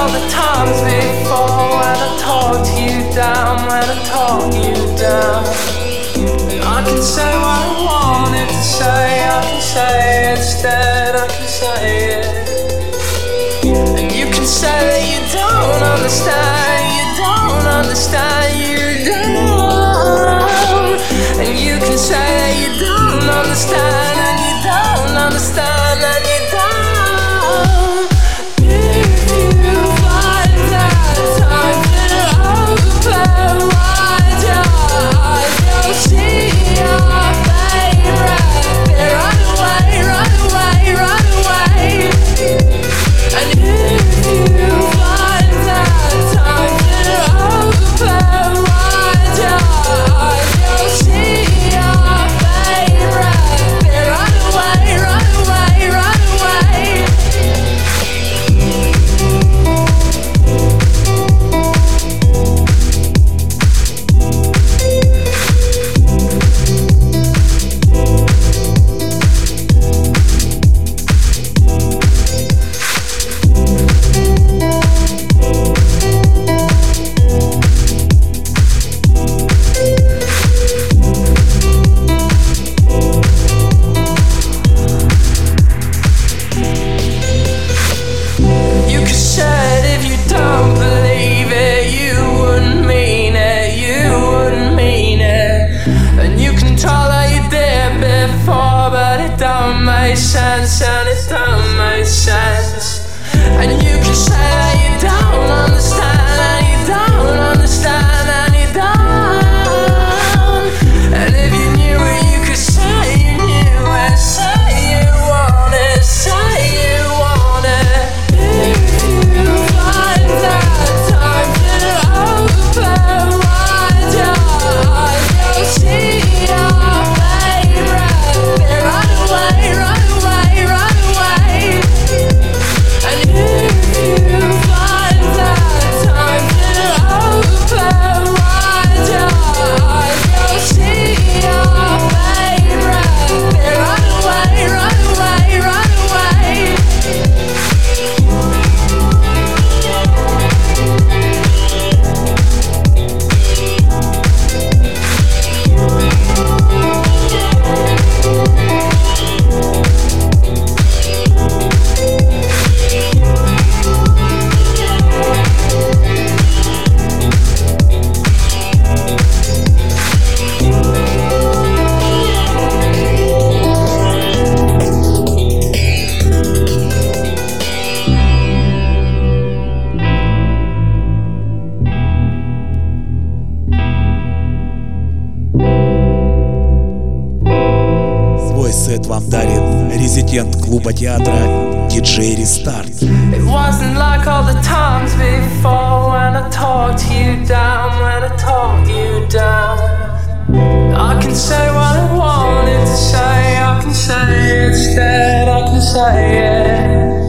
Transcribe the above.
all the times before when I talked you down, when I talked you down. I can say what I wanted to say, I can say it instead, I can say it. And you can say that you don't understand, you don't understand, you don't. And you can say that you don't understand, and you don't understand, and you don't. If you find that time to open wide your eyes, you'll see your favorite. Run away, run away, run away. And if you find that time to open wide your eyes, you'll see your favorite. Run away, run away, run away. You could say it if you don't believe it, you wouldn't mean it, you wouldn't mean it. And you can tell that you did before, but it don't make sense, and it don't make sense. And you can say that you don't understand, and you don't understand, and you don't. And if you knew it, you could say you knew it, say you want it, say you want it. If you find that time to open wide your eyes, you'll see your favorite. Run away, run away, run away. And if you find that time to open wide your eyes, you'll see your favorite. Run away, run away, run away. Свой сет вам дарит резидент клуба театра диджей Рестарт. It wasn't like all the times before when I talked you down, when I talked you down. I can say what I wanted to say, I can say it instead, I can say it.